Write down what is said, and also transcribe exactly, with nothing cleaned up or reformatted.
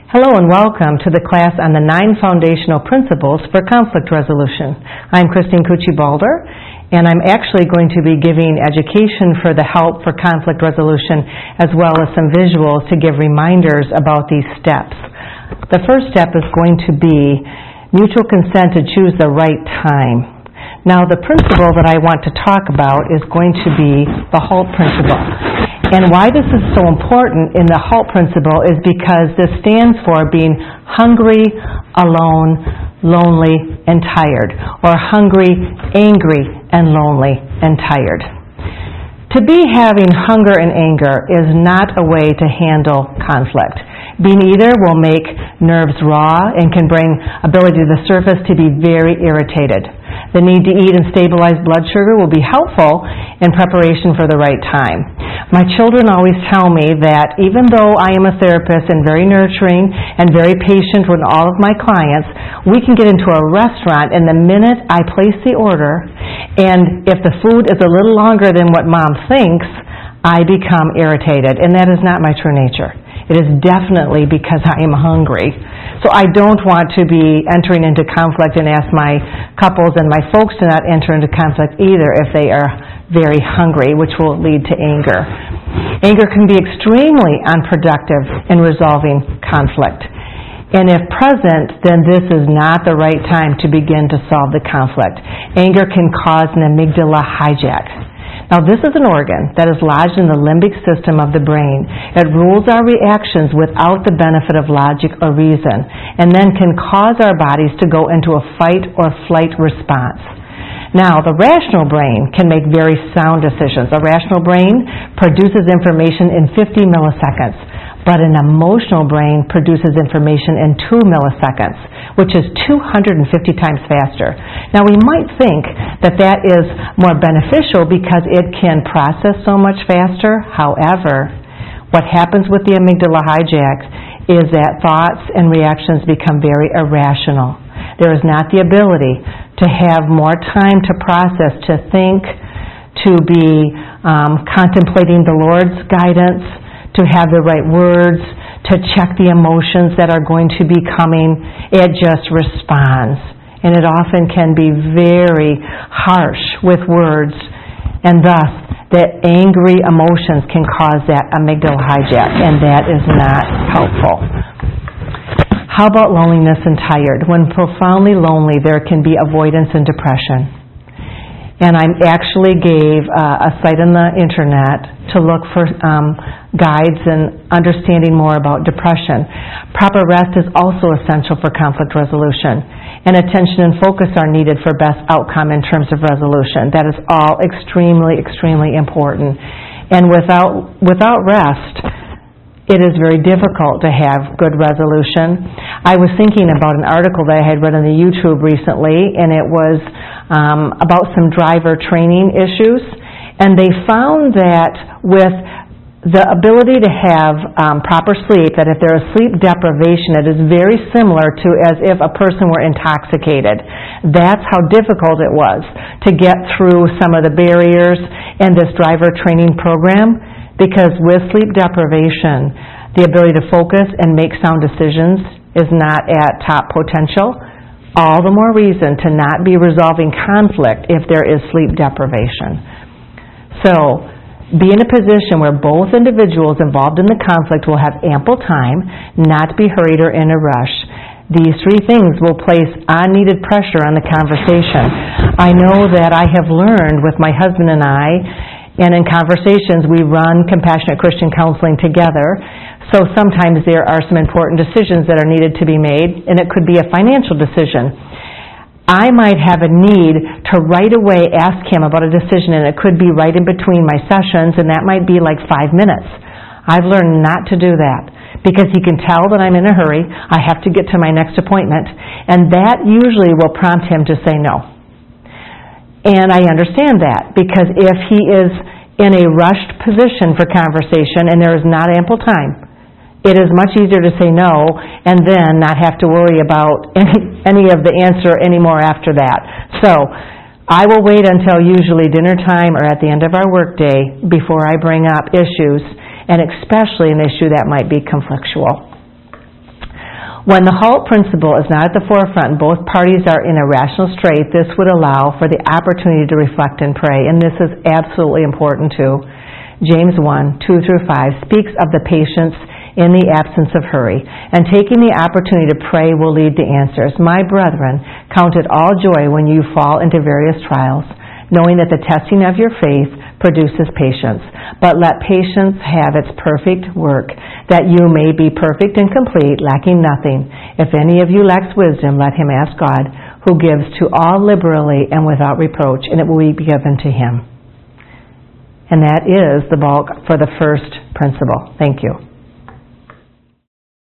Hello and welcome to the class on the nine foundational principles for conflict resolution. I'm Christine Cucci-Balder, and I'm actually going to be giving education for the help for conflict resolution as well as some visuals to give reminders about these steps. The first step is going to be mutual consent to choose the right time. Now, the principle that I want to talk about is going to be the HALT principle. And why this is so important in the HALT principle is because this stands for being hungry, alone, lonely, and tired, or hungry, angry, and lonely, and tired. To be having hunger and anger is not a way to handle conflict. Being either will make nerves raw and can bring ability to the surface to be very irritated. The need to eat and stabilize blood sugar will be helpful in preparation for the right time. My children always tell me that even though I am a therapist and very nurturing and very patient with all of my clients, we can get into a restaurant and the minute I place the order, and if the food is a little longer than what mom thinks, I become irritated, and that is not my true nature. It is definitely because I am hungry. So I don't want to be entering into conflict and ask my couples and my folks to not enter into conflict either if they are very hungry, which will lead to anger. Anger can be extremely unproductive in resolving conflict. And if present, then this is not the right time to begin to solve the conflict. Anger can cause an amygdala hijack. Now, this is an organ that is lodged in the limbic system of the brain. It rules our reactions without the benefit of logic or reason, and then can cause our bodies to go into a fight or flight response. Now, the rational brain can make very sound decisions. A rational brain produces information in fifty milliseconds, but an emotional brain produces information in two milliseconds, which is two hundred fifty times faster. Now, we might think that that is more beneficial because it can process so much faster. However, what happens with the amygdala hijack is that thoughts and reactions become very irrational. There is not the ability to have more time to process, to think, to be um, contemplating the Lord's guidance, to have the right words, to check the emotions that are going to be coming. It just responds. And it often can be very harsh with words, and thus the angry emotions can cause that amygdala hijack, and that is not helpful. How about loneliness and tired? When profoundly lonely, there can be avoidance and depression. And I actually gave uh, a site on the internet to look for um, guides and understanding more about depression. Proper rest is also essential for conflict resolution, and attention and focus are needed for best outcome in terms of resolution. That is all extremely, extremely important. And without without rest, it is very difficult to have good resolution. I was thinking about an article that I had read on the YouTube recently, and it was um, about some driver training issues. And they found that with the ability to have um, proper sleep, that if there is sleep deprivation, it is very similar to as if a person were intoxicated. That's how difficult it was to get through some of the barriers in this driver training program. Because with sleep deprivation, the ability to focus and make sound decisions is not at top potential. All the more reason to not be resolving conflict if there is sleep deprivation. So, be in a position where both individuals involved in the conflict will have ample time, not be hurried or in a rush. These three things will place unneeded pressure on the conversation. I know that I have learned with my husband and I, and in conversations, we run Compassionate Christian Counseling together. So sometimes there are some important decisions that are needed to be made, and it could be a financial decision. I might have a need to right away ask him about a decision, and it could be right in between my sessions, and that might be like five minutes. I've learned not to do that because he can tell that I'm in a hurry. I have to get to my next appointment, and that usually will prompt him to say no. And I understand that, because if he is in a rushed position for conversation and there is not ample time, it is much easier to say no and then not have to worry about any, any of the answer anymore after that. So I will wait until usually dinner time or at the end of our workday before I bring up issues, and especially an issue that might be conflictual. When the HALT principle is not at the forefront and both parties are in a rational strait, this would allow for the opportunity to reflect and pray, and this is absolutely important too. James one, two through five speaks of the patience in the absence of hurry, and taking the opportunity to pray will lead to answers. My brethren, count it all joy when you fall into various trials, knowing that the testing of your faith produces patience. But let patience have its perfect work, that you may be perfect and complete, lacking nothing. If any of you lacks wisdom, let him ask God, who gives to all liberally and without reproach, and it will be given to him. And that is the bulk for the first principle. Thank you.